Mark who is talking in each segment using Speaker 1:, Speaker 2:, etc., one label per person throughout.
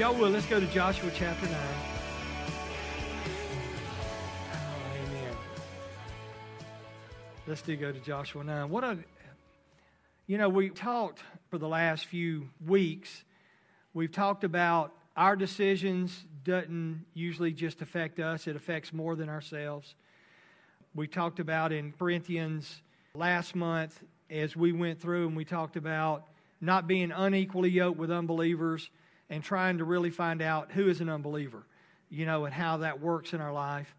Speaker 1: y'all will, let's go to Joshua chapter 9. Amen. Let's go to Joshua 9. We talked for the last few weeks, we've talked about our decisions doesn't usually just affect us, it affects more than ourselves. We talked about in Corinthians last month as we went through, and we talked about not being unequally yoked with unbelievers and trying to really find out who is an unbeliever, and how that works in our life.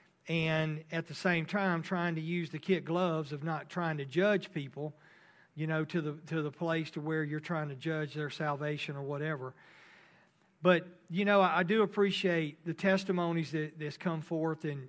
Speaker 1: And at the same time, trying to use the kid gloves of not trying to judge people, to the place to where you're trying to judge their salvation or whatever. But, I do appreciate the testimonies that's come forth, and,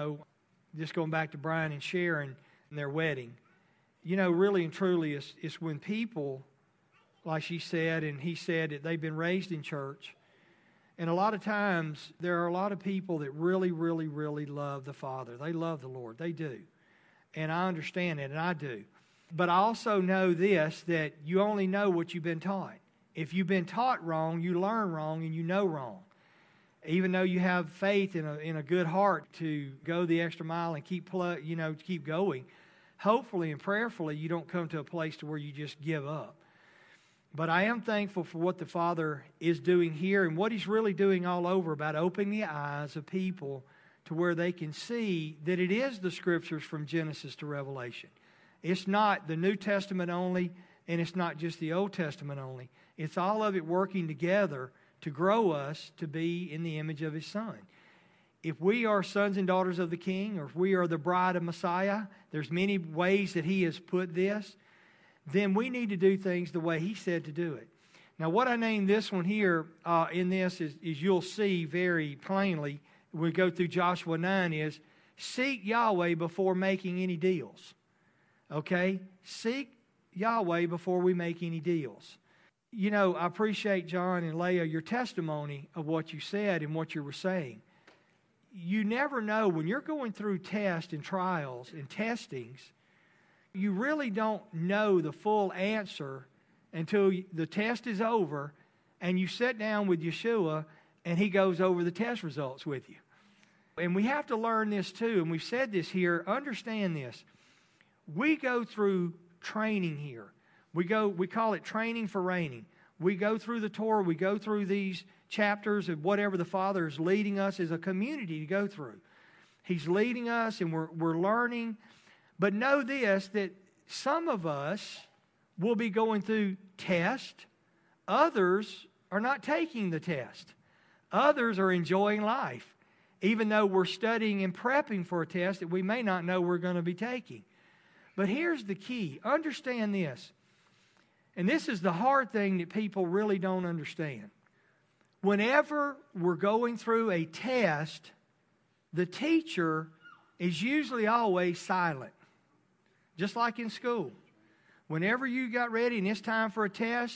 Speaker 1: just going back to Brian and Sharon and their wedding. Really and truly, it's when people, like she said and he said, that they've been raised in church. And a lot of times, there are a lot of people that really, really, really love the Father. They love the Lord. They do. And I understand it, and I do. But I also know this, that you only know what you've been taught. If you've been taught wrong, you learn wrong and you know wrong. Even though you have faith in a good heart to go the extra mile and keep going, hopefully and prayerfully you don't come to a place to where you just give up. But I am thankful for what the Father is doing here and what He's really doing all over about opening the eyes of people to where they can see that it is the Scriptures from Genesis to Revelation. It's not the New Testament only, and it's not just the Old Testament only. It's all of it working together to grow us to be in the image of His Son. If we are sons and daughters of the King, or if we are the bride of Messiah, there's many ways that He has put this, then we need to do things the way He said to do it. Now, what I named this one here in this is you'll see very plainly when we go through Joshua 9 is, seek Yahweh before making any deals. Okay? Seek Yahweh before we make any deals. I appreciate, John and Leah, your testimony of what you said and what you were saying. You never know when you're going through tests and trials and testings, you really don't know the full answer until the test is over and you sit down with Yeshua and He goes over the test results with you. And we have to learn this too, and we've said this here, understand this. We go through training here. We call it training for reigning. We go through the Torah, we go through these chapters of whatever the Father is leading us as a community to go through. He's leading us and we're learning. But know this, that some of us will be going through tests. Others are not taking the test. Others are enjoying life, even though we're studying and prepping for a test that we may not know we're going to be taking. But here's the key. Understand this. And this is the hard thing that people really don't understand. Whenever we're going through a test, the teacher is usually always silent. Just like in school. Whenever you got ready and it's time for a test,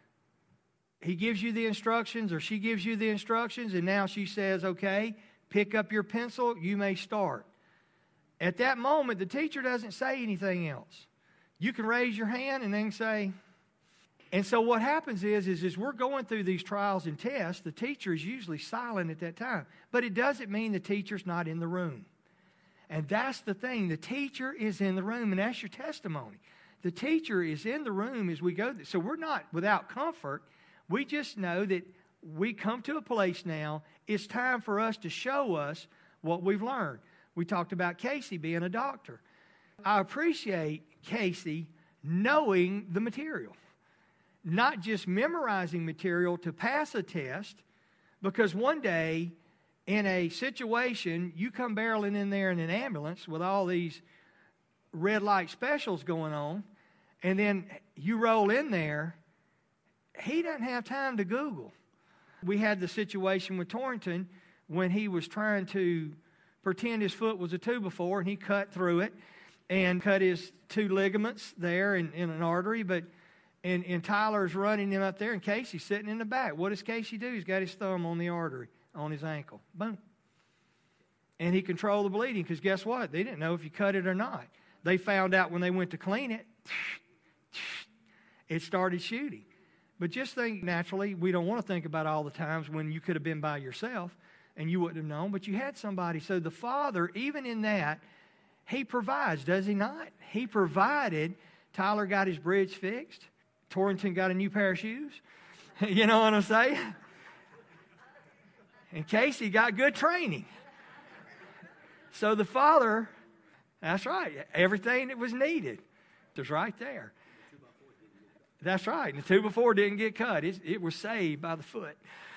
Speaker 1: he gives you the instructions or she gives you the instructions, and now she says, okay, pick up your pencil, you may start. At that moment, the teacher doesn't say anything else. You can raise your hand and then say. And so what happens is we're going through these trials and tests, the teacher is usually silent at that time. But it doesn't mean the teacher's not in the room. And that's the thing. The teacher is in the room, and that's your testimony. The teacher is in the room as we go. So we're not without comfort. We just know that we come to a place now, it's time for us to show us what we've learned. We talked about Casey being a doctor. I appreciate Casey knowing the material. Not just memorizing material to pass a test, because one day in a situation, you come barreling in there in an ambulance with all these red light specials going on, and then you roll in there, he doesn't have time to Google. We had the situation with Torrington when he was trying to pretend his foot was a 2x4, and he cut through it and cut his 2 ligaments there in an artery, and Tyler's running him up there, and Casey's sitting in the back. What does Casey do? He's got his thumb on the artery, on his ankle. Boom. And he controlled the bleeding, because guess what? They didn't know if you cut it or not. They found out when they went to clean it, it started shooting. But just think naturally, we don't want to think about all the times when you could have been by yourself and you wouldn't have known, but you had somebody. So the Father, even in that, He provides, does He not? He provided. Tyler got his bridge fixed. Torrington got a new pair of shoes. You know what I'm saying? And Casey got good training. So the Father, that's right, everything that was needed was right there. That's right. And the 2x4 didn't get cut. It was saved by the foot.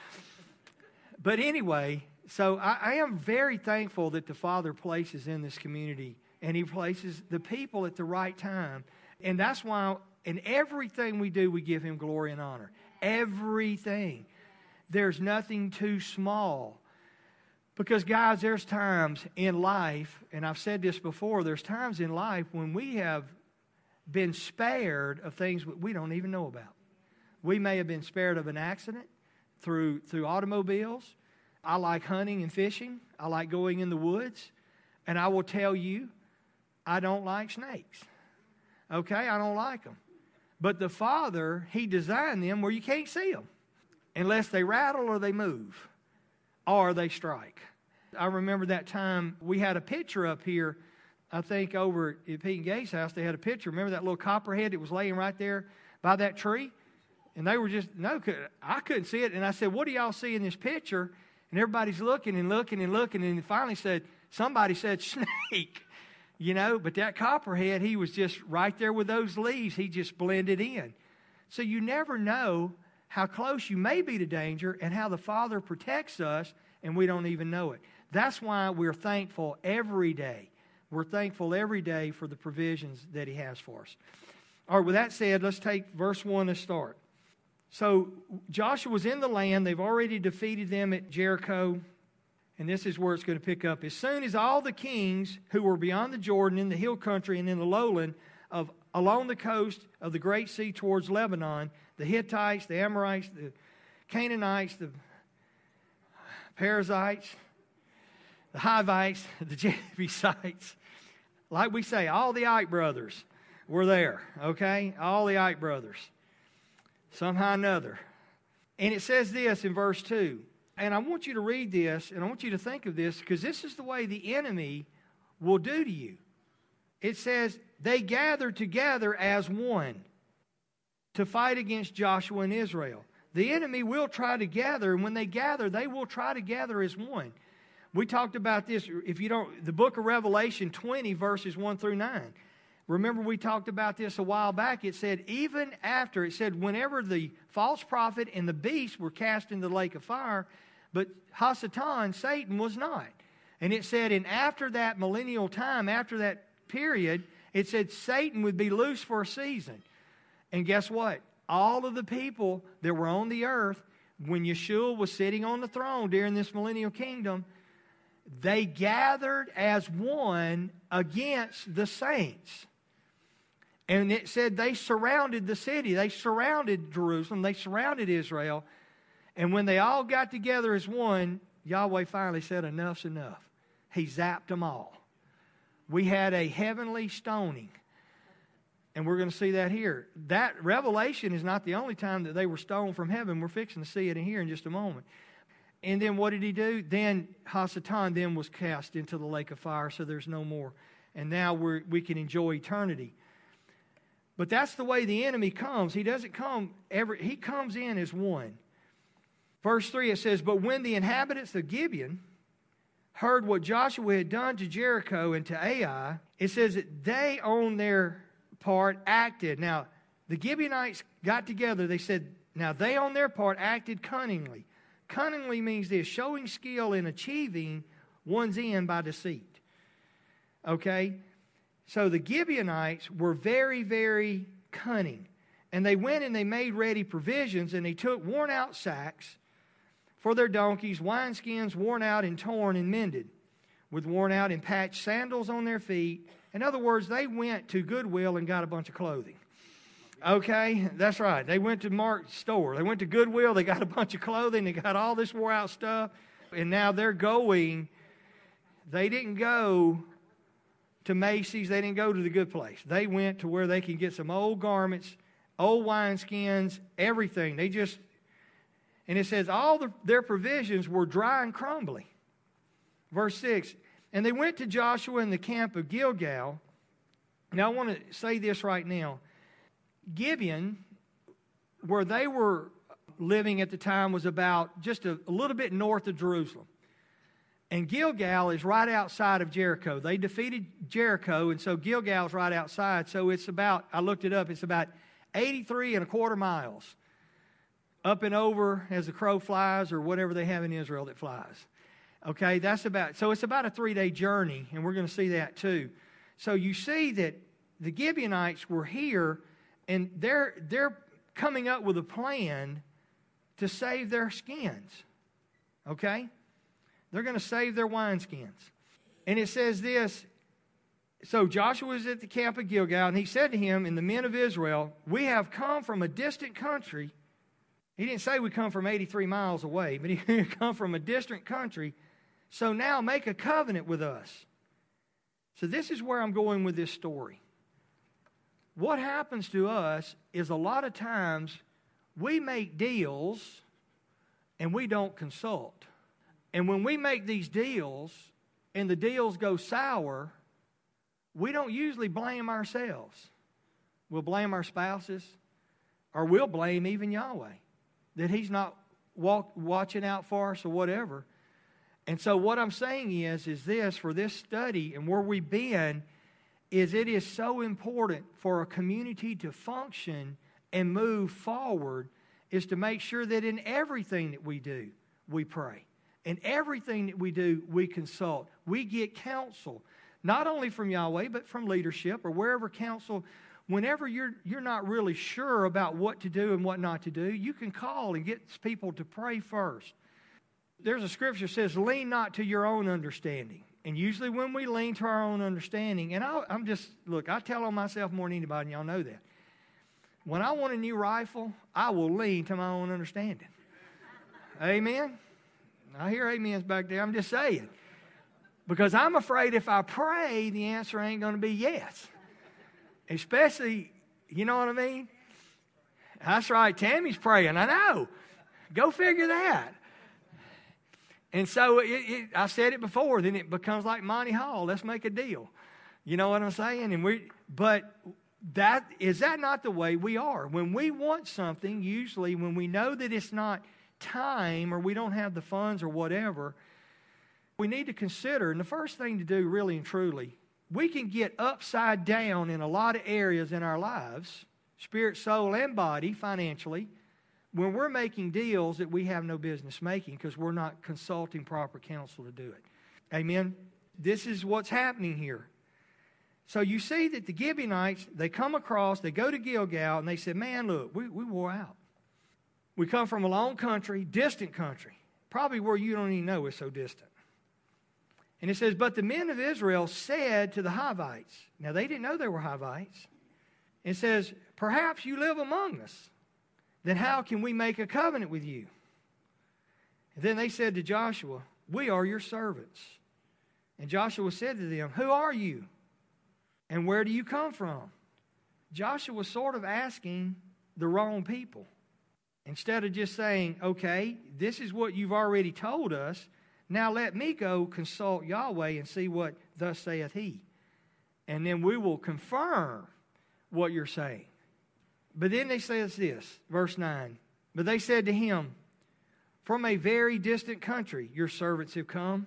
Speaker 1: But anyway, so I am very thankful that the Father places in this community, and He places the people at the right time. And that's why in everything we do, we give Him glory and honor. Everything. There's nothing too small. Because, guys, there's times in life, and I've said this before, there's times in life when we have been spared of things we don't even know about. We may have been spared of an accident through automobiles. I like hunting and fishing. I like going in the woods. And I will tell you, I don't like snakes. Okay? I don't like them. But the Father, He designed them where you can't see them unless they rattle or they move or they strike. I remember that time we had a picture up here. I think over at Pete and Gay's house, they had a picture. Remember that little copperhead that was laying right there by that tree? And they were just, I couldn't see it. And I said, what do y'all see in this picture? And everybody's looking and looking and looking. And finally somebody said, snake. You know, but that copperhead, he was just right there with those leaves. He just blended in. So you never know how close you may be to danger and how the Father protects us and we don't even know it. That's why we're thankful every day. We're thankful every day for the provisions that He has for us. All right, with that said, let's take verse 1 to start. So Joshua was in the land. They've already defeated them at Jericho. And this is where it's going to pick up. As soon as all the kings who were beyond the Jordan in the hill country and in the lowland along the coast of the Great Sea towards Lebanon, the Hittites, the Amorites, the Canaanites, the Perizzites, the Hivites, the Jebusites, like we say, all the Ike brothers were there, okay? All the Ike brothers, somehow or another. And it says this in verse 2. And I want you to read this, and I want you to think of this, because this is the way the enemy will do to you. It says, they gathered together as one to fight against Joshua and Israel. The enemy will try to gather, and when they gather, they will try to gather as one. We talked about this, if you don't, the book of Revelation 20, verses 1 through 9. Remember we talked about this a while back. It said, even after, it said, whenever the false prophet and the beast were cast into the lake of fire, but Hasatan, Satan, was not. And it said, and after that millennial time, after that period, it said Satan would be loose for a season. And guess what? All of the people that were on the earth, when Yeshua was sitting on the throne during this millennial kingdom, they gathered as one against the saints. And it said they surrounded the city. They surrounded Jerusalem. They surrounded Israel. And when they all got together as one, Yahweh finally said, enough's enough. He zapped them all. We had a heavenly stoning. And we're going to see that here. That Revelation is not the only time that they were stoned from heaven. We're fixing to see it in here in just a moment. And then what did he do? Then Hasatan then was cast into the lake of fire, so there's no more. And now we can enjoy eternity. But that's the way the enemy comes. He doesn't come he comes in as one. Verse 3, it says, but when the inhabitants of Gibeon heard what Joshua had done to Jericho and to Ai, it says that they on their part acted. Now, the Gibeonites got together. They said, now they on their part acted cunningly. Cunningly means this, showing skill in achieving one's end by deceit. Okay? So the Gibeonites were very, very cunning. And they went and they made ready provisions, and they took worn out sacks for their donkeys, wineskins worn out and torn and mended, with worn out and patched sandals on their feet. In other words, they went to Goodwill and got a bunch of clothing. Okay, that's right. They went to Mark's store. They went to Goodwill. They got a bunch of clothing. They got all this wore out stuff. And now they're going. They didn't go to Macy's. They didn't go to the good place. They went to where they can get some old garments old wineskins, everything. And it says their provisions were dry and crumbly. Verse 6, and they went to Joshua in the camp of Gilgal. Now I want to say this right now. Gibeon, where they were living at the time, was about just a little bit north of Jerusalem. And Gilgal is right outside of Jericho. They defeated Jericho, and so Gilgal is right outside. So it's about, I looked it up, it's about 83 and a quarter miles. Up and over as the crow flies, or whatever they have in Israel that flies. Okay, so it's about a 3-day journey, and we're going to see that too. So you see that the Gibeonites were here, and they're coming up with a plan to save their skins. Okay? They're going to save their wineskins. And it says this, so Joshua was at the camp of Gilgal, and he said to him and the men of Israel, we have come from a distant country. He didn't say we come from 83 miles away, but he come from a distant country. So now make a covenant with us. So this is where I'm going with this story. What happens to us is a lot of times we make deals and we don't consult. And when we make these deals and the deals go sour, we don't usually blame ourselves. We'll blame our spouses, or we'll blame even Yahweh, that He's not watching out for us or whatever. And so what I'm saying is this, for this study and where we've been, is it is so important for a community to function and move forward, is to make sure that in everything that we do, we pray. In everything that we do, we consult. We get counsel, not only from Yahweh, but from leadership or wherever counsel. Whenever you're not really sure about what to do and what not to do, you can call and get people to pray first. There's a scripture that says, lean not to your own understanding. And usually when we lean to our own understanding, and I tell on myself more than anybody, and y'all know that. When I want a new rifle, I will lean to my own understanding. Amen? I hear amens back there. I'm just saying. Because I'm afraid if I pray, the answer ain't going to be yes. Especially, you know what I mean? That's right. Tammy's praying. I know. Go figure that. And so I said it before, then it becomes like Monty Hall. Let's make a deal. You know what I'm saying? But is that not the way we are? When we want something, usually when we know that it's not time or we don't have the funds or whatever, we need to consider, and the first thing to do really and truly, we can get upside down in a lot of areas in our lives, spirit, soul, and body, financially, when we're making deals that we have no business making because we're not consulting proper counsel to do it. Amen? This is what's happening here. So you see that the Gibeonites, they come across, they go to Gilgal, and they said, man, look, we wore out. We come from a long country, distant country, probably where you don't even know it's so distant. And it says, but the men of Israel said to the Hivites, now they didn't know they were Hivites. It says, perhaps you live among us. Then how can we make a covenant with you? And then they said to Joshua, we are your servants. And Joshua said to them, who are you? And where do you come from? Joshua was sort of asking the wrong people. Instead of just saying, okay, this is what you've already told us. Now let me go consult Yahweh and see what thus saith He. And then we will confirm what you're saying. But then they says this, verse 9. But they said to him, from a very distant country your servants have come.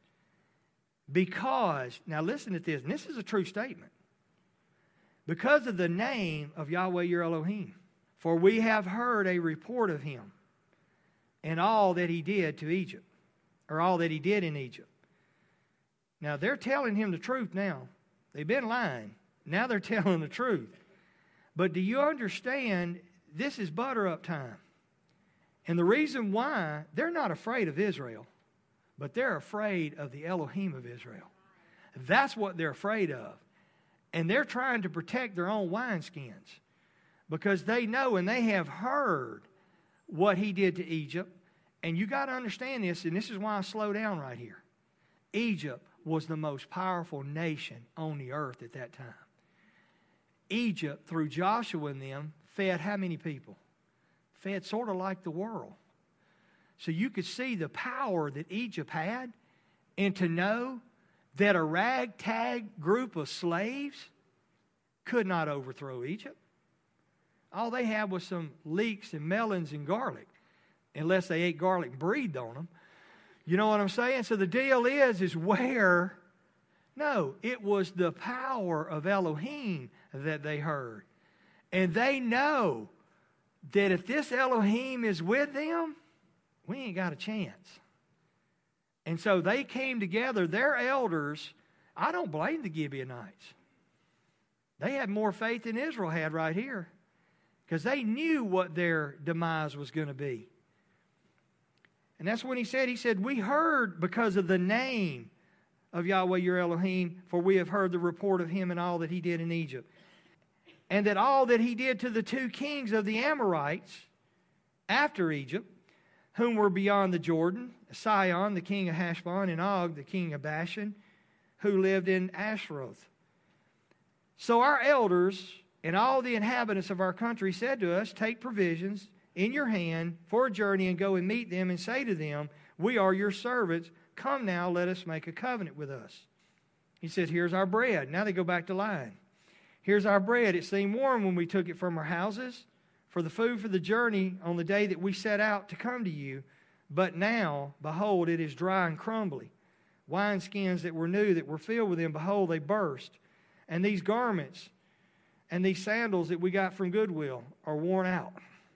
Speaker 1: Because, now listen to this, and this is a true statement. Because of the name of Yahweh your Elohim. For we have heard a report of Him and all that He did to Egypt. Or all that He did in Egypt. Now they're telling him the truth now. They've been lying. Now they're telling the truth. But do you understand, this is butter up time. And the reason why, they're not afraid of Israel, but they're afraid of the Elohim of Israel. That's what they're afraid of. And they're trying to protect their own wineskins. Because they know and they have heard what He did to Egypt. And you got to understand this, and this is why I slow down right here. Egypt was the most powerful nation on the earth at that time. Egypt, through Joshua and them, fed how many people? Fed sort of like the world. So you could see the power that Egypt had, and to know that a ragtag group of slaves could not overthrow Egypt. All they had was some leeks and melons and garlic, unless they ate garlic and breathed on them. You know what I'm saying? So the deal is where? No, it was the power of Elohim that they heard. And they know that if this Elohim is with them, we ain't got a chance. And so they came together, their elders. I don't blame the Gibeonites. They had more faith than Israel had right here, because they knew what their demise was going to be. And that's when he said, we heard because of the name of Yahweh your Elohim, for we have heard the report of him and all that he did in Egypt. And that all that he did to the two kings of the Amorites after Egypt, whom were beyond the Jordan, Sihon, the king of Heshbon, and Og, the king of Bashan, who lived in Ashtaroth. So our elders and all the inhabitants of our country said to us, take provisions in your hand for a journey and go and meet them and say to them, we are your servants. Come now, let us make a covenant with us. He said, here's our bread. Now they go back to lying. Here's our bread. It seemed warm when we took it from our houses for the food for the journey on the day that we set out to come to you. But now, behold, it is dry and crumbly. Wineskins that were new, that were filled with them, behold, they burst. And these garments and these sandals that we got from Goodwill are worn out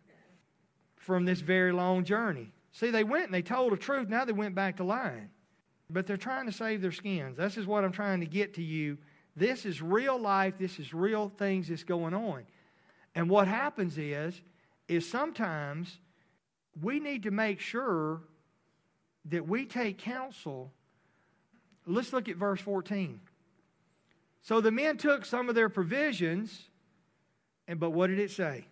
Speaker 1: from this very long journey. See, they went and they told the truth. Now they went back to lying. But they're trying to save their skins. This is what I'm trying to get to you. This is real life. This is real things that's going on. And what happens is sometimes we need to make sure that we take counsel. Let's look at verse 14. So the men took some of their provisions, but what did it say?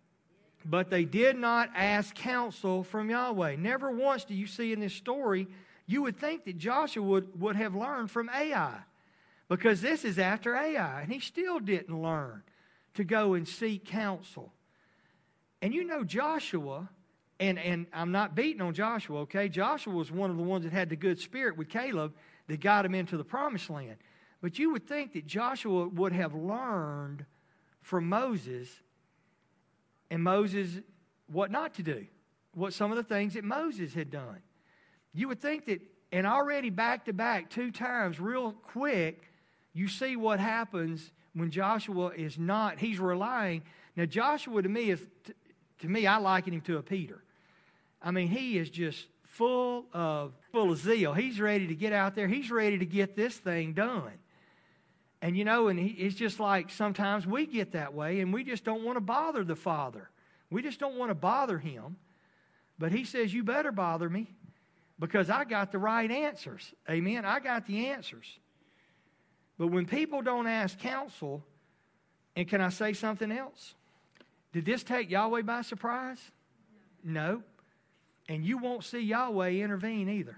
Speaker 1: But they did not ask counsel from Yahweh. Never once do you see in this story, you would think that Joshua would have learned from Ai. Because this is after Ai, and he still didn't learn to go and seek counsel. And you know Joshua, and I'm not beating on Joshua, okay? Joshua was one of the ones that had the good spirit with Caleb that got him into the promised land. But you would think that Joshua would have learned from Moses, and Moses what not to do, what some of the things that Moses had done. You would think that, and already back to back 2 times real quick, you see what happens when Joshua is not, he's relying. Now Joshua to me, I liken him to a Peter. I mean, he is just full of zeal. He's ready to get out there. He's ready to get this thing done. And you know, and it's just like sometimes we get that way and we just don't want to bother the Father. We just don't want to bother him. But he says, you better bother me because I got the right answers. Amen. I got the answers. But when people don't ask counsel, and can I say something else? Did this take Yahweh by surprise? No. And you won't see Yahweh intervene either.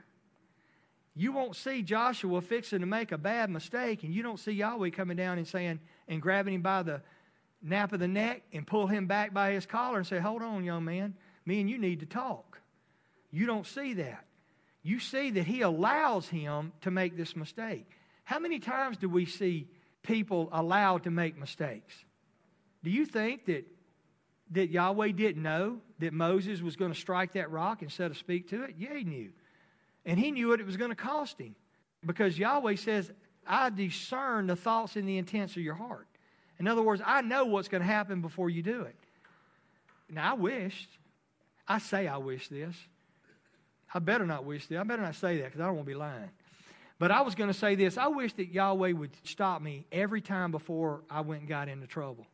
Speaker 1: You won't see Joshua fixing to make a bad mistake, and you don't see Yahweh coming down and saying, and grabbing him by the nape of the neck and pull him back by his collar and say, hold on, young man, me and you need to talk. You don't see that. You see that he allows him to make this mistake. How many times do we see people allowed to make mistakes? Do you think that Yahweh didn't know that Moses was going to strike that rock instead of speak to it? Yeah, he knew. And he knew what it was going to cost him. Because Yahweh says, I discern the thoughts and the intents of your heart. In other words, I know what's going to happen before you do it. Now, I say I wish this. I better not wish this. I better not say that because I don't want to be lying. But I was going to say this. I wish that Yahweh would stop me every time before I went and got into trouble.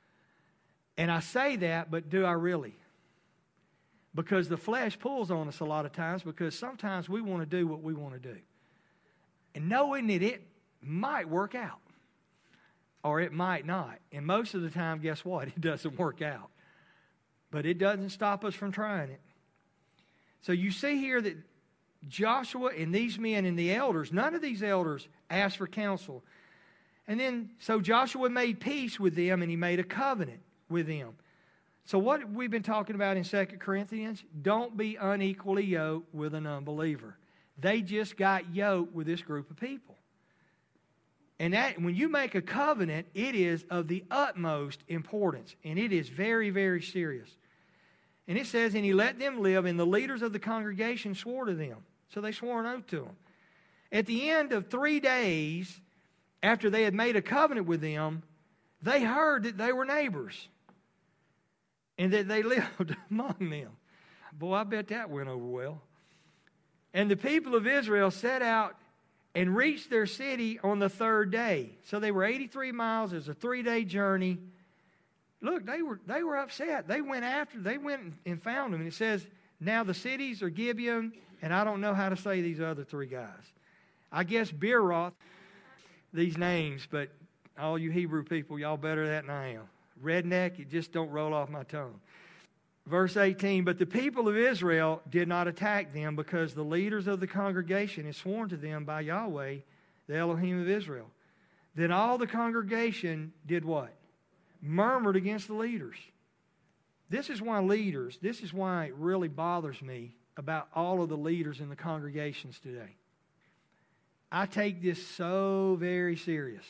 Speaker 1: And I say that, but do I really? Because the flesh pulls on us a lot of times because sometimes we want to do what we want to do. And knowing that it might work out or it might not. And most of the time, guess what? It doesn't work out. But it doesn't stop us from trying it. So you see here that Joshua and these men and the elders, none of these elders asked for counsel. And then, so Joshua made peace with them and he made a covenant with them. So what we've been talking about in 2 Corinthians, don't be unequally yoked with an unbeliever. They just got yoked with this group of people. And that when you make a covenant, it is of the utmost importance. And it is very, very serious. And it says, and he let them live, and the leaders of the congregation swore to them. So they swore an oath to them. At the end of 3 days, after they had made a covenant with them, they heard that they were neighbors and that they lived among them. Boy, I bet that went over well. And the people of Israel set out and reached their city on the 3rd day. So they were 83 miles. It was a 3-day journey. Look, they were upset. They went and found them. And it says, now the cities are Gibeon, and I don't know how to say these other 3 guys. I guess Beeroth, these names, but all you Hebrew people, y'all better at that than I am. Redneck, it just don't roll off my tongue. Verse 18, but the people of Israel did not attack them because the leaders of the congregation had sworn to them by Yahweh, the Elohim of Israel. Then all the congregation did what? Murmured against the leaders. This is why it really bothers me about all of the leaders in the congregations today. I take this so very serious.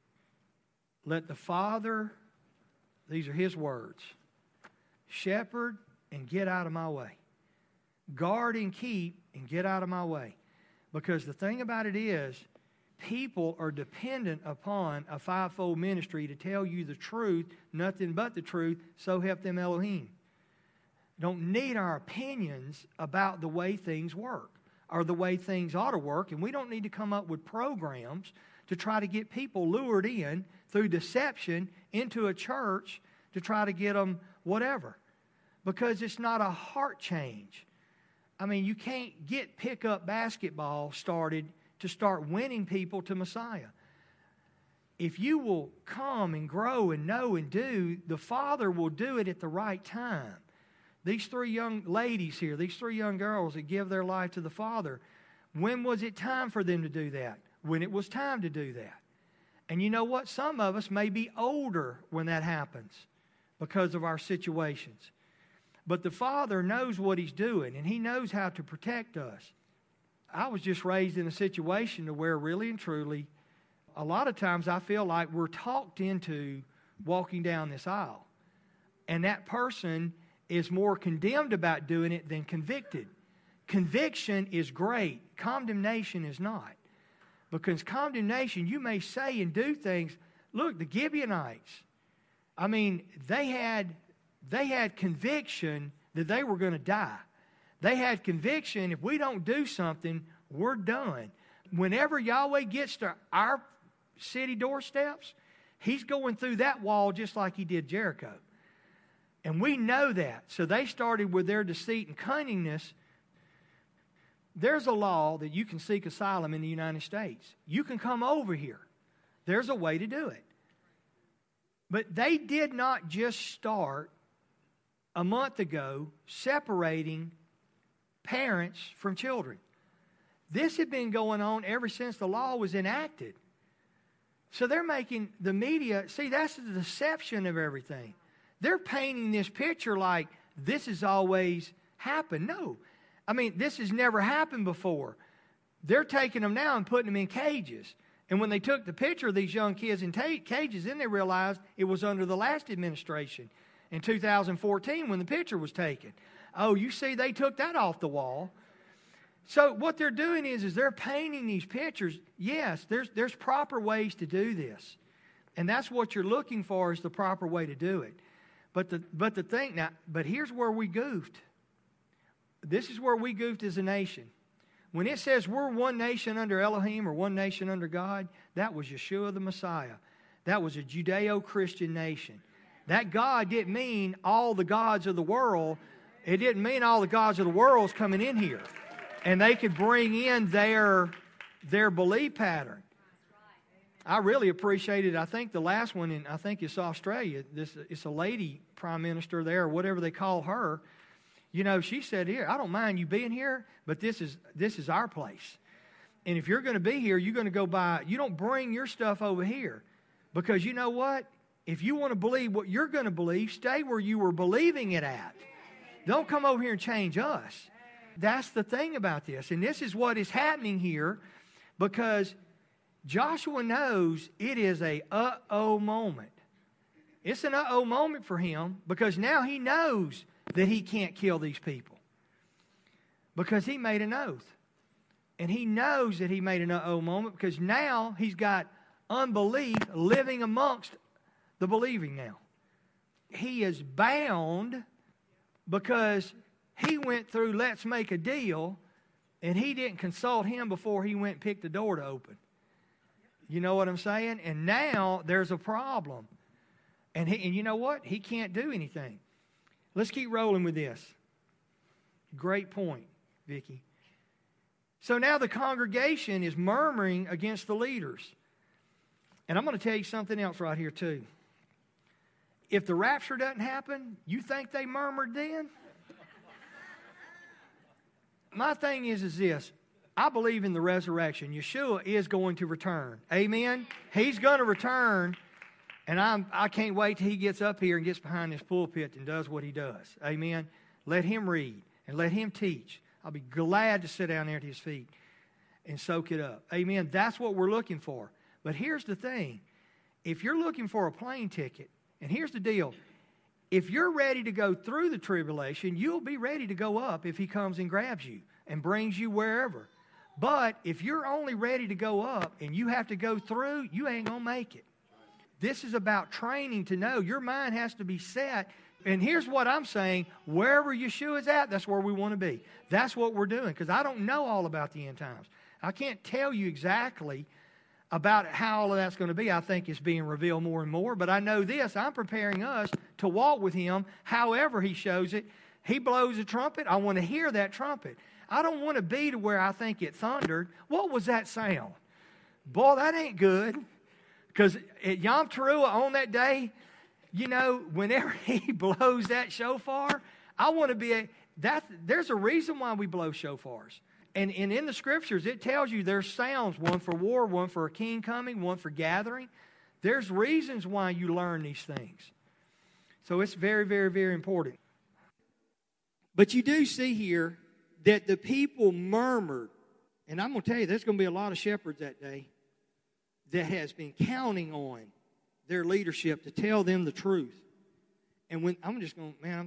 Speaker 1: Let the Father, these are His words, shepherd and get out of my way. Guard and keep and get out of my way. Because the thing about it is, people are dependent upon a fivefold ministry to tell you the truth, nothing but the truth, so help them Elohim. Don't need our opinions about the way things work or the way things ought to work, and we don't need to come up with programs to try to get people lured in through deception into a church to try to get them whatever. Because it's not a heart change. I mean, you can't get pickup basketball started to start winning people to Messiah. If you will come and grow and know and do, the Father will do it at the right time. These 3 young ladies here, these 3 young girls that give their life to the Father, when was it time for them to do that? When it was time to do that. And you know what? Some of us may be older when that happens because of our situations. But the Father knows what He's doing, and He knows how to protect us. I was just raised in a situation to where really and truly, a lot of times I feel like we're talked into walking down this aisle. And that person is more condemned about doing it than convicted. Conviction is great. Condemnation is not. Because condemnation, you may say and do things. Look, the Gibeonites, I mean, they had conviction that they were going to die. They had conviction, if we don't do something, we're done. Whenever Yahweh gets to our city doorsteps, He's going through that wall just like He did Jericho. And we know that. So they started with their deceit and cunningness. There's a law that you can seek asylum in the United States. You can come over here. There's a way to do it. But they did not just start a month ago separating parents from children. This had been going on ever since the law was enacted. So they're making the media, see, that's the deception of everything. They're painting this picture like this has always happened. No. I mean, this has never happened before. They're taking them now and putting them in cages. And when they took the picture of these young kids in cages, then they realized it was under the last administration in 2014 when the picture was taken. Oh, you see, they took that off the wall. So what they're doing is they're painting these pictures. Yes, there's proper ways to do this. And that's what you're looking for is the proper way to do it. But here's where we goofed. This is where we goofed as a nation. When it says we're one nation under Elohim or one nation under God, that was Yeshua the Messiah. That was a Judeo-Christian nation. That God didn't mean all the gods of the world. It didn't mean all the gods of the world's coming in here. And they could bring in their belief pattern. I really appreciated, I think the last one, I think it's Australia, it's a lady prime minister there, or whatever they call her. You know, she said, here, I don't mind you being here, but this is our place. And if you're going to be here, you're going to go by, you don't bring your stuff over here. Because you know what? If you want to believe what you're going to believe, stay where you were believing it at. Don't come over here and change us. That's the thing about this. And this is what is happening here, because Joshua knows it is a uh-oh moment. It's an uh-oh moment for him, because now he knows that he can't kill these people, because he made an oath. And he knows that he made an uh-oh moment, because now he's got unbelief living amongst the believing now. He is bound because he went through let's make a deal, and he didn't consult him before he went and picked the door to open. You know what I'm saying? And now there's a problem. And you know what? He can't do anything. Let's keep rolling with this. Great point, Vicki. So now the congregation is murmuring against the leaders. And I'm going to tell you something else right here too. If the rapture doesn't happen, you think they murmured then? My thing is this. I believe in the resurrection. Yeshua is going to return. Amen? He's going to return. And I can't wait till he gets up here and gets behind this pulpit and does what he does. Amen? Let him read and let him teach. I'll be glad to sit down there at his feet and soak it up. Amen? That's what we're looking for. But here's the thing. If you're looking for a plane ticket, and here's the deal. If you're ready to go through the tribulation, you'll be ready to go up if he comes and grabs you and brings you wherever. But if you're only ready to go up and you have to go through, you ain't going to make it. This is about training to know. Your mind has to be set. And here's what I'm saying. Wherever Yeshua is at, that's where we want to be. That's what we're doing, because I don't know all about the end times. I can't tell you exactly about how all of that's going to be. I think it's being revealed more and more. But I know this. I'm preparing us to walk with him however he shows it. He blows a trumpet. I want to hear that trumpet. I don't want to be to where I think it thundered. What was that sound? Boy, that ain't good. Because at Yom Teruah on that day, you know, whenever he blows that shofar, I want to be there's a reason why we blow shofars. And in the scriptures, it tells you there's sounds, one for war, one for a king coming, one for gathering. There's reasons why you learn these things. So it's very, very, very important. But you do see here that the people murmured. And I'm going to tell you, there's going to be a lot of shepherds that day that has been counting on their leadership to tell them the truth. And when I'm just going, man,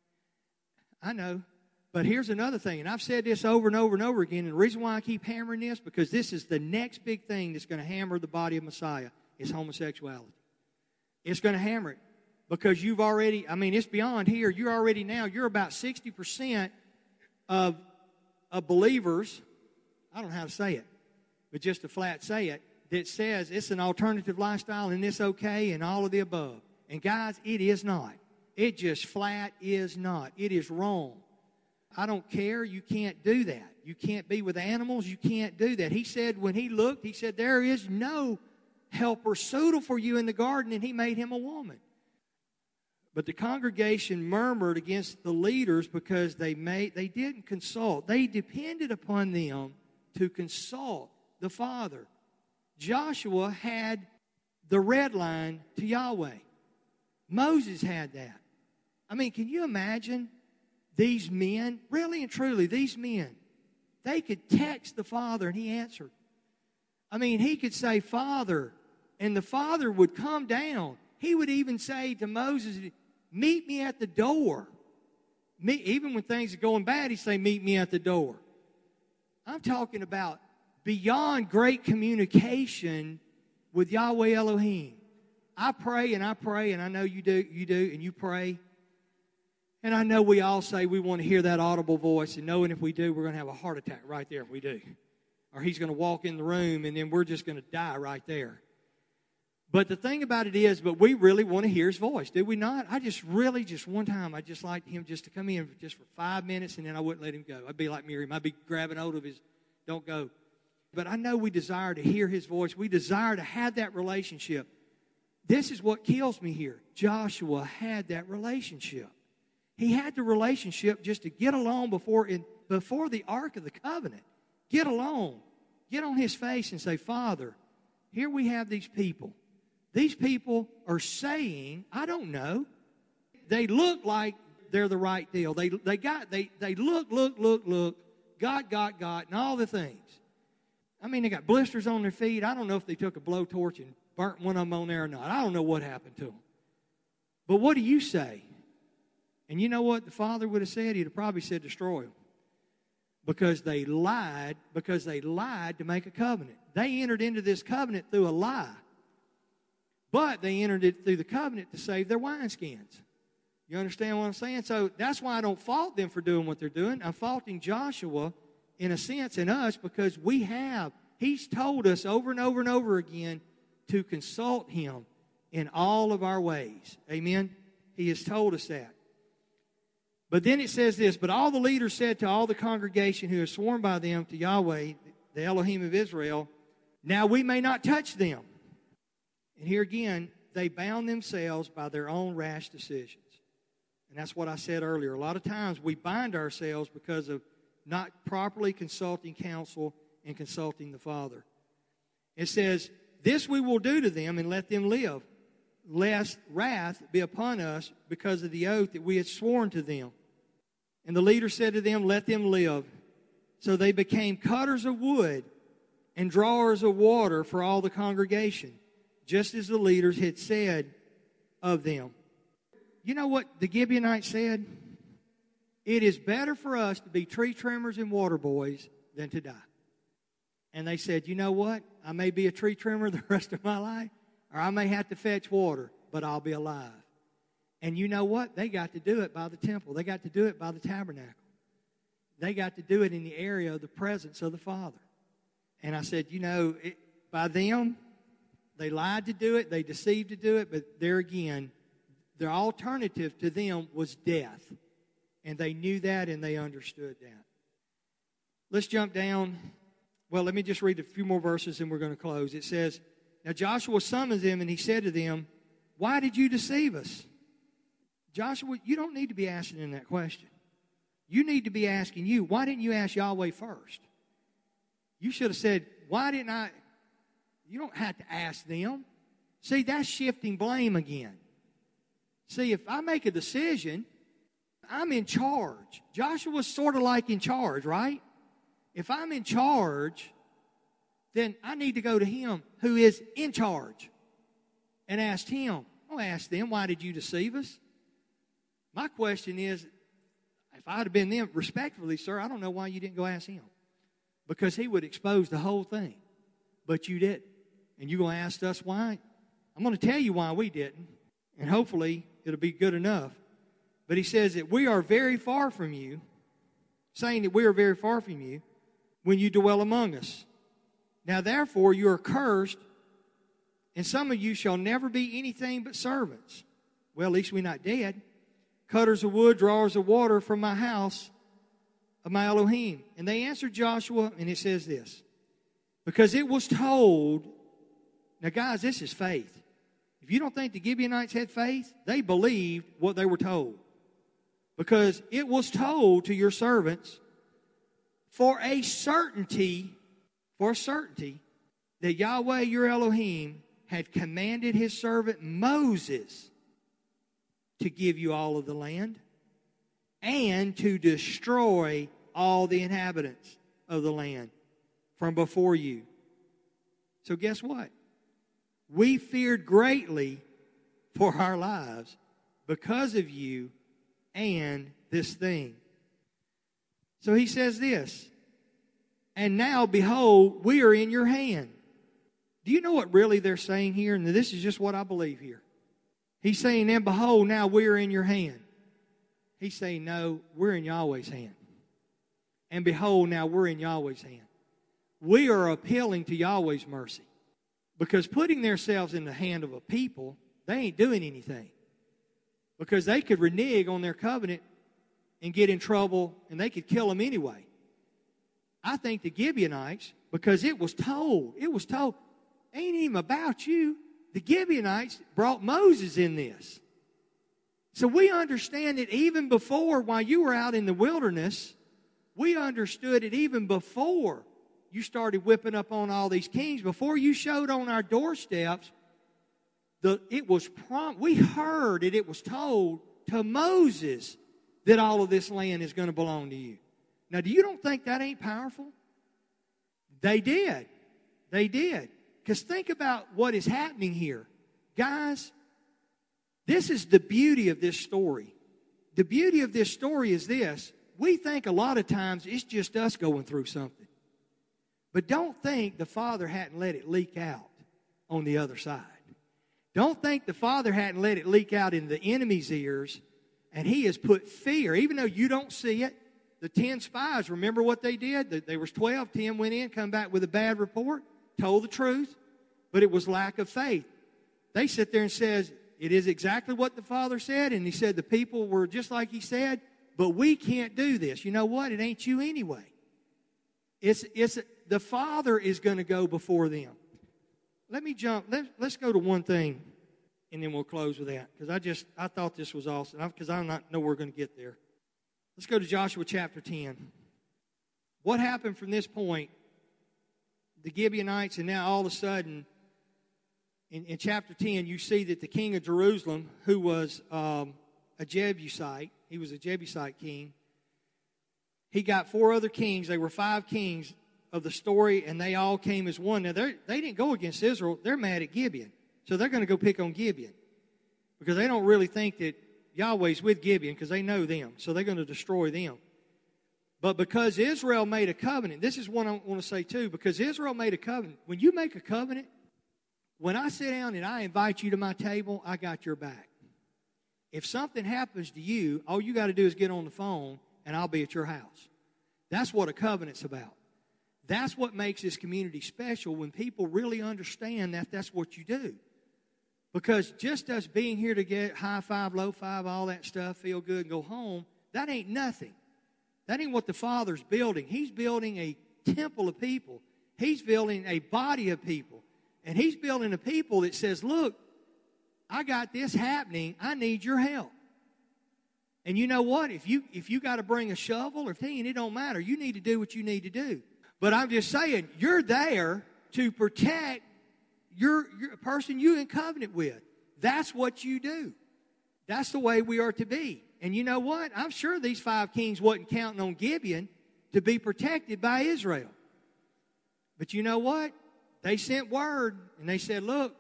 Speaker 1: I know. But here's another thing, and I've said this over and over and over again, and the reason why I keep hammering this, because this is the next big thing that's going to hammer the body of Messiah, is homosexuality. It's going to hammer it, because you've already, I mean, it's beyond here. You're about 60% of believers, I don't know how to say it, but just to flat say it, that says it's an alternative lifestyle and it's okay and all of the above. And guys, it is not. It just flat is not. It is wrong. I don't care. You can't do that. You can't be with animals. You can't do that. He said when he looked, he said, there is no helper suitable for you in the garden, and he made him a woman. But the congregation murmured against the leaders because they didn't consult. They depended upon them to consult the Father. Joshua had the red line to Yahweh. Moses had that. I mean, can you imagine these men, really and truly, these men, they could text the Father and he answered. I mean, he could say, Father, and the Father would come down. He would even say to Moses, meet me at the door. Even when things are going bad, he'd say, meet me at the door. I'm talking about beyond great communication with Yahweh Elohim. I pray, and I know you do, and you pray. And I know we all say we want to hear that audible voice, and knowing if we do, we're going to have a heart attack right there if we do. Or he's going to walk in the room, and then we're just going to die right there. But the thing about it is, but we really want to hear his voice, do we not? Just one time, I'd just like him just to come in just for 5 minutes, and then I wouldn't let him go. I'd be like Miriam. I'd be grabbing hold of his, don't go. But I know we desire to hear his voice. We desire to have that relationship. This is what kills me here. Joshua had that relationship. He had the relationship just to get along before the Ark of the Covenant. Get along. Get on his face and say, Father, here we have these people.
Speaker 2: These people are saying, I don't know. They look like they're the right deal. They look, got, and all the things. I mean, they got blisters on their feet. I don't know if they took a blowtorch and burnt one of them on there or not. I don't know what happened to them. But what do you say? And you know what the Father would have said? He'd have probably said destroy them. Because they lied to make a covenant. They entered into this covenant through a lie. But they entered it through the covenant to save their wineskins. You understand what I'm saying? So that's why I don't fault them for doing what they're doing. I'm faulting Joshua, in a sense, and us, because he's told us over and over and over again to consult him in all of our ways. Amen? He has told us that. But then it says this, but all the leaders said to all the congregation who had sworn by them to Yahweh, the Elohim of Israel, now we may not touch them. And here again, they bound themselves by their own rash decisions. And that's what I said earlier. A lot of times we bind ourselves because of not properly consulting counsel and consulting the Father. It says, this we will do to them and let them live, lest wrath be upon us because of the oath that we had sworn to them. And the leader said to them, let them live. So they became cutters of wood and drawers of water for all the congregation, just as the leaders had said of them. You know what the Gibeonites said? It is better for us to be tree trimmers and water boys than to die. And they said, you know what? I may be a tree trimmer the rest of my life, or I may have to fetch water, but I'll be alive. And you know what? They got to do it by the temple. They got to do it by the tabernacle. They got to do it in the area of the presence of the Father. And I said, by them, they lied to do it, they deceived to do it, but there again, their alternative to them was death. And they knew that and they understood that. Let's jump down. Well, let me just read a few more verses and we're going to close. It says, now Joshua summoned them and he said to them, why did you deceive us? Joshua, you don't need to be asking them that question. You need to be asking why didn't you ask Yahweh first? You should have said, why didn't I? You don't have to ask them. See, that's shifting blame again. See, if I make a decision, I'm in charge. Joshua's sort of like in charge, right? If I'm in charge, then I need to go to him who is in charge and ask him. Don't ask them, why did you deceive us? My question is, if I'd have been them, respectfully, sir, I don't know why you didn't go ask him. Because he would expose the whole thing. But you didn't. And you're going to ask us why? I'm going to tell you why we didn't. And hopefully it'll be good enough. But he says that we are very far from you, saying that we are very far from you, when you dwell among us. Now therefore you are cursed, and some of you shall never be anything but servants. Well, at least we're not dead. Cutters of wood, drawers of water from my house of my Elohim. And they answered Joshua, and it says this, because it was told, now guys, this is faith. If you don't think the Gibeonites had faith, they believed what they were told. Because it was told to your servants for a certainty, that Yahweh your Elohim had commanded his servant Moses to give you all of the land and to destroy all the inhabitants of the land from before you. So guess what? We feared greatly for our lives because of you and this thing. So he says this, and now, behold, we are in your hand. Do you know what really they're saying here? And this is just what I believe here. He's saying, and behold, now we are in your hand. He's saying, no, we're in Yahweh's hand. And behold, now we're in Yahweh's hand. We are appealing to Yahweh's mercy. Because putting themselves in the hand of a people, they ain't doing anything. Because they could renege on their covenant and get in trouble, and they could kill them anyway. I think the Gibeonites, because it was told, ain't even about you. The Gibeonites brought Moses in this. So we understand it even before, while you were out in the wilderness, we understood it even before you started whipping up on all these kings. Before you showed on our doorsteps, We heard it was told to Moses that all of this land is going to belong to you. Now, do you don't think that ain't powerful? They did. They did. Because think about what is happening here. Guys, this is the beauty of this story. The beauty of this story is this. We think a lot of times it's just us going through something. But don't think the Father hadn't let it leak out on the other side. Don't think the Father hadn't let it leak out in the enemy's ears, and He has put fear, even though you don't see it. The 10 spies, remember what they did? There was 12, 10 went in, come back with a bad report, told the truth, but it was lack of faith. They sit there and says, it is exactly what the Father said, and He said the people were just like He said, but we can't do this. You know what? It ain't you anyway. The Father is going to go before them. Let me jump. Let's go to one thing, and then we'll close with that. Because I thought this was awesome. Because I don't know we're going to get there. Let's go to Joshua chapter 10. What happened from this point? The Gibeonites, and now all of a sudden, in chapter 10, you see that the king of Jerusalem, who was a Jebusite, he was a Jebusite king, he got 4 other kings. They were 5 kings of the story, and they all came as one. Now, they didn't go against Israel. They're mad at Gibeon. So they're going to go pick on Gibeon because they don't really think that Yahweh's with Gibeon because they know them. So they're going to destroy them. But because Israel made a covenant, this is what I want to say too, because Israel made a covenant. When you make a covenant, when I sit down and I invite you to my table, I got your back. If something happens to you, all you got to do is get on the phone and I'll be at your house. That's what a covenant's about. That's what makes this community special when people really understand that that's what you do. Because just us being here to get high five, low five, all that stuff, feel good and go home, that ain't nothing. That ain't what the Father's building. He's building a temple of people. He's building a body of people. And He's building a people that says, look, I got this happening. I need your help. And you know what? If you got to bring a shovel or thing, it don't matter. You need to do what you need to do. But I'm just saying, you're there to protect your person you in covenant with. That's what you do. That's the way we are to be. And you know what? I'm sure these 5 kings wasn't counting on Gibeon to be protected by Israel. But you know what? They sent word, and they said, look,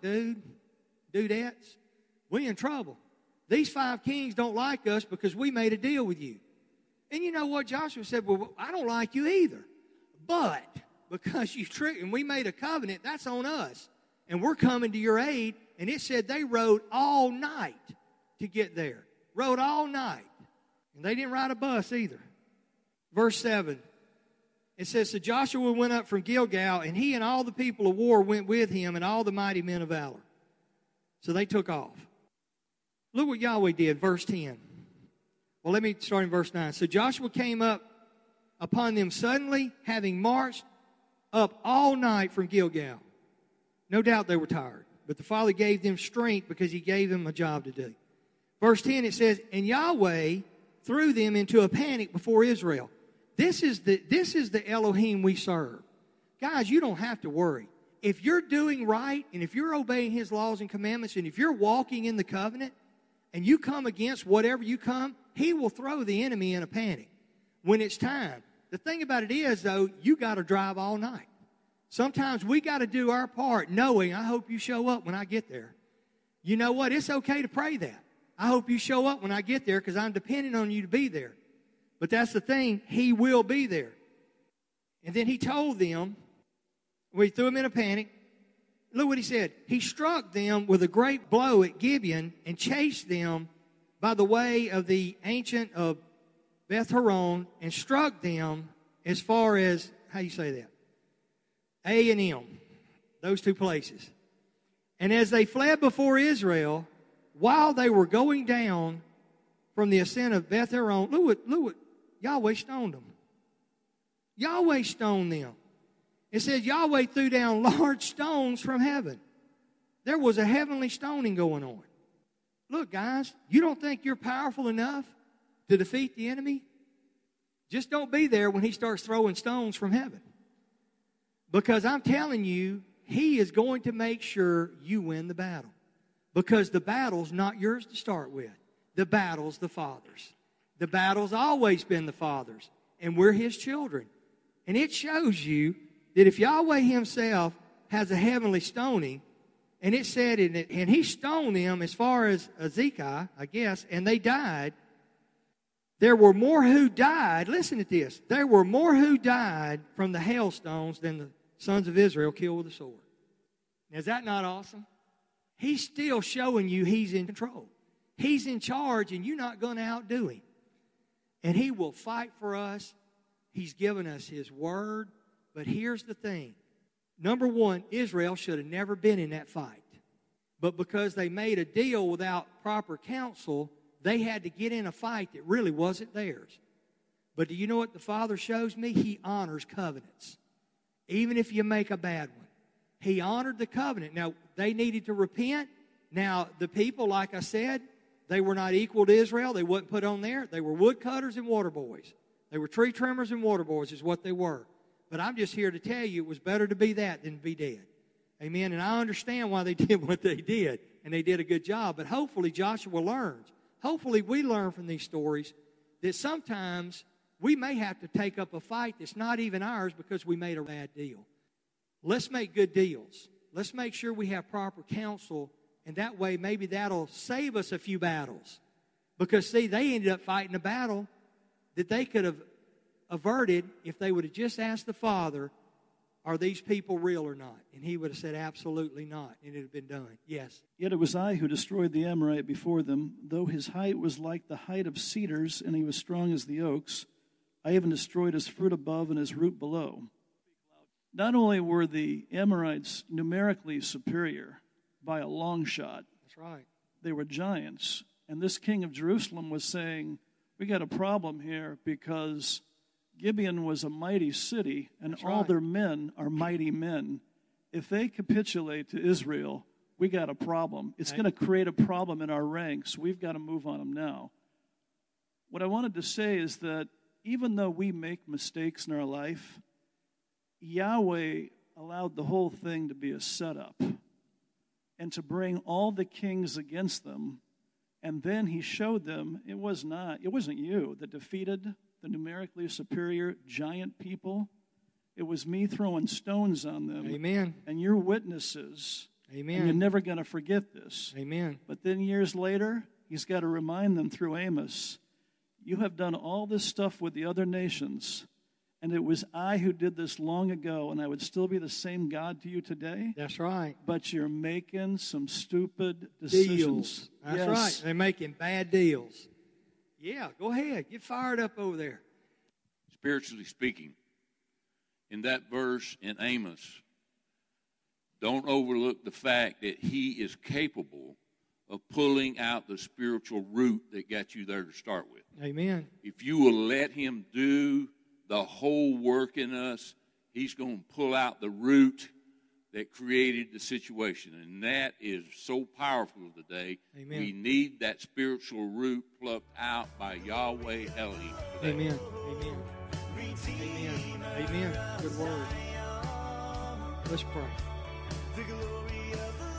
Speaker 2: dudettes, we in trouble. These 5 kings don't like us because we made a deal with you. And you know what? Joshua said, well, I don't like you either. But because you tricked, and we made a covenant, that's on us. And we're coming to your aid. And it said they rode all night to get there. Rode all night. And they didn't ride a bus either. Verse 7. It says, so Joshua went up from Gilgal, and he and all the people of war went with him, and all the mighty men of valor. So they took off. Look what Yahweh did, verse 10. Well, let me start in verse 9. So Joshua came up upon them suddenly, having marched up all night from Gilgal. No doubt they were tired, but the Father gave them strength because He gave them a job to do. Verse 10, it says, and Yahweh threw them into a panic before Israel. This is the Elohim we serve. Guys, you don't have to worry. If you're doing right, and if you're obeying His laws and commandments, and if you're walking in the covenant, and you come against whatever you come, He will throw the enemy in a panic when it's time. The thing about it is, though, you got to drive all night. Sometimes we got to do our part knowing, I hope you show up when I get there. You know what? It's okay to pray that. I hope you show up when I get there because I'm depending on you to be there. But that's the thing. He will be there. And then He told them, we threw them in a panic. Look what He said. He struck them with a great blow at Gibeon and chased them by the way of the ancient of Beth Horon and struck them as far as, how do you say that? A and M, those 2 places. And as they fled before Israel, while they were going down from the ascent of Beth Horon, look what Yahweh stoned them. Yahweh stoned them. It says Yahweh threw down large stones from heaven. There was a heavenly stoning going on. Look, guys, you don't think you're powerful enough to defeat the enemy? Just don't be there when he starts throwing stones from heaven. Because I'm telling you, he is going to make sure you win the battle. Because the battle's not yours to start with. The battle's the Father's. The battle's always been the Father's. And we're His children. And it shows you that if Yahweh Himself has a heavenly stoning, and it said, and He stoned them as far as Ezekiel, I guess, and they died. There were more who died. Listen to this. There were more who died from the hailstones than the sons of Israel killed with the sword. Now, is that not awesome? He's still showing you He's in control. He's in charge, and you're not going to outdo Him. And He will fight for us. He's given us His word. But here's the thing. Number one, Israel should have never been in that fight. But because they made a deal without proper counsel, they had to get in a fight that really wasn't theirs. But do you know what the Father shows me? He honors covenants. Even if you make a bad one. He honored the covenant. Now, they needed to repent. Now, the people, like I said, they were not equal to Israel. They wasn't put on there. They were woodcutters and water boys. They were tree trimmers and water boys is what they were. But I'm just here to tell you it was better to be that than to be dead. Amen. And I understand why they did what they did. And they did a good job. But hopefully Joshua learns. Hopefully we learn from these stories that sometimes we may have to take up a fight that's not even ours because we made a bad deal. Let's make good deals. Let's make sure we have proper counsel, and that way maybe that'll save us a few battles. Because, see, they ended up fighting a battle that they could have averted if they would have just asked the Father, are these people real or not? And He would have said, absolutely not, and it would have been done. Yes.
Speaker 3: Yet it was I who destroyed the Amorite before them, though his height was like the height of cedars, and he was strong as the oaks. I even destroyed his fruit above and his root below. Not only were the Amorites numerically superior by a long shot.
Speaker 2: That's right.
Speaker 3: They were giants. And this king of Jerusalem was saying, we got a problem here because Gibeon was a mighty city, and
Speaker 2: That's
Speaker 3: all
Speaker 2: right.
Speaker 3: their men are mighty men. If they capitulate to Israel, we got a problem. It's going to create a problem in our ranks. We've got to move on them now. What I wanted to say is that even though we make mistakes in our life, Yahweh allowed the whole thing to be a setup and to bring all the kings against them. And then He showed them it wasn't you that defeated the numerically superior giant people. It was me throwing stones on them.
Speaker 2: Amen.
Speaker 3: And you're witnesses.
Speaker 2: Amen.
Speaker 3: And you're never going to forget this.
Speaker 2: Amen.
Speaker 3: But then years later, He's got to remind them through Amos, you have done all this stuff with the other nations, and it was I who did this long ago, and I would still be the same God to you today.
Speaker 2: That's right.
Speaker 3: But you're making some stupid decisions.
Speaker 2: Deals. That's
Speaker 3: Yes.
Speaker 2: right. They're making bad deals. Yeah, go ahead. Get fired up over there.
Speaker 4: Spiritually speaking, in that verse in Amos, don't overlook the fact that He is capable of pulling out the spiritual root that got you there to start with.
Speaker 2: Amen.
Speaker 4: If you will let Him do the whole work in us, He's going to pull out the root that created the situation. And that is so powerful today.
Speaker 2: Amen.
Speaker 4: We need that spiritual root plucked out by Yahweh Elohim today.
Speaker 2: Amen. Amen. Amen. Amen. Good word. Let's pray.
Speaker 5: The glory of the